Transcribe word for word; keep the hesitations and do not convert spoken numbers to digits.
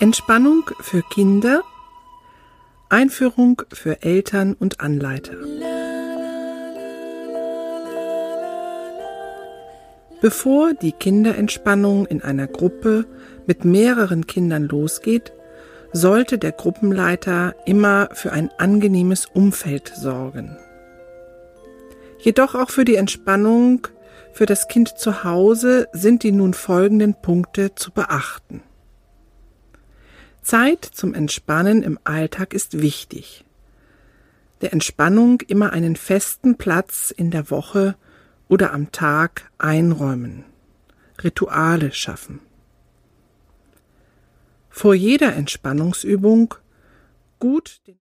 Entspannung für Kinder, Einführung für Eltern und Anleiter. Bevor die Kinderentspannung in einer Gruppe mit mehreren Kindern losgeht, sollte der Gruppenleiter immer für ein angenehmes Umfeld sorgen. Jedoch auch für die Entspannung für das Kind zu Hause sind die nun folgenden Punkte zu beachten. Zeit zum Entspannen im Alltag ist wichtig. Der Entspannung immer einen festen Platz in der Woche oder am Tag einräumen. Rituale schaffen. Vor jeder Entspannungsübung gut den